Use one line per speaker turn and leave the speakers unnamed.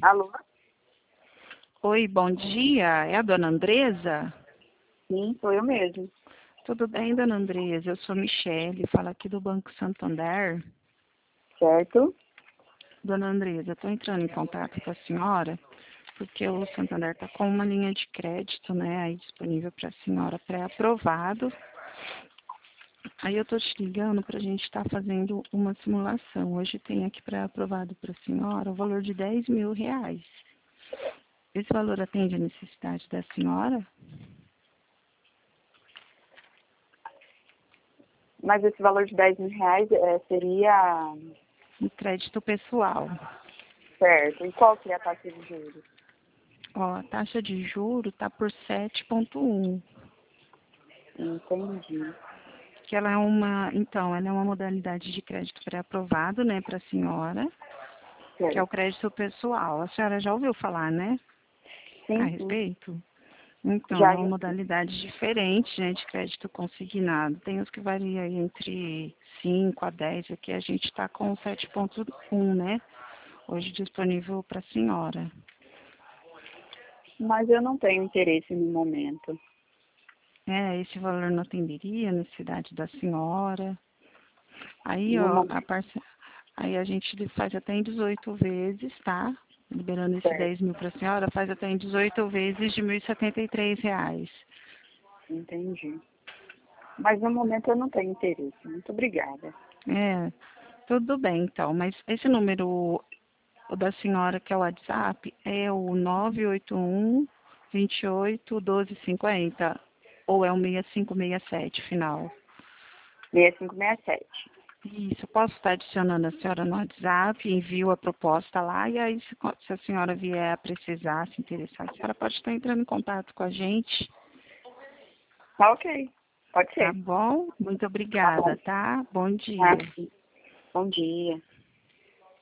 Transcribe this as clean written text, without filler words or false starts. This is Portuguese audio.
Alô?
Oi, bom dia. É a dona Andresa?
Sim, sou eu mesmo.
Tudo bem, dona Andresa? Eu sou Michele, falo aqui do Banco Santander.
Certo?
Dona Andresa, estou entrando em contato com a senhora porque o Santander está com uma linha de crédito, né, aí disponível para a senhora pré-aprovado. Aí eu estou te ligando para a gente estar fazendo uma simulação. Hoje tem aqui pré-aprovado para a senhora o valor de R$ 10.000. Esse valor atende a necessidade da senhora?
Mas esse valor de R$ 10.000 seria
Um crédito pessoal.
certo. E qual que é a taxa de juros?
Ó, a taxa de juro está por 7,1,
Entendi.
que ela é uma modalidade de crédito pré-aprovado, né, para a senhora, que é o
Certo.
crédito pessoal. A senhora já ouviu falar, né, a
Sim, sim.
respeito? Então, é
Já,
uma modalidade diferente, né, de crédito consignado. Tem os que variam aí entre 5 a 10, aqui a gente está com 7,1, né, hoje disponível para a senhora.
mas eu não tenho interesse no momento.
Esse valor não atenderia a necessidade da senhora. Aí,
No
ó,
momento,
aí a gente faz até em 18 vezes, tá? Liberando esse
certo.
10.000 para a senhora, faz até em 18 vezes de R$ 1.073.
Entendi. Mas no momento eu não tenho interesse. Muito obrigada.
É, tudo bem então, mas esse número o da senhora que é o WhatsApp é o 981 28 12 50 ou é o 6567 final?
6567.
Isso, posso estar adicionando a senhora no WhatsApp, envio a proposta lá, e aí se a senhora vier a precisar, se interessar, a senhora pode estar entrando em contato com a gente,
Tá ok. Pode
tá
ser.
bom? Muito
Tá bom.
obrigada, tá? Bom
Ah,
dia.
sim. Bom dia.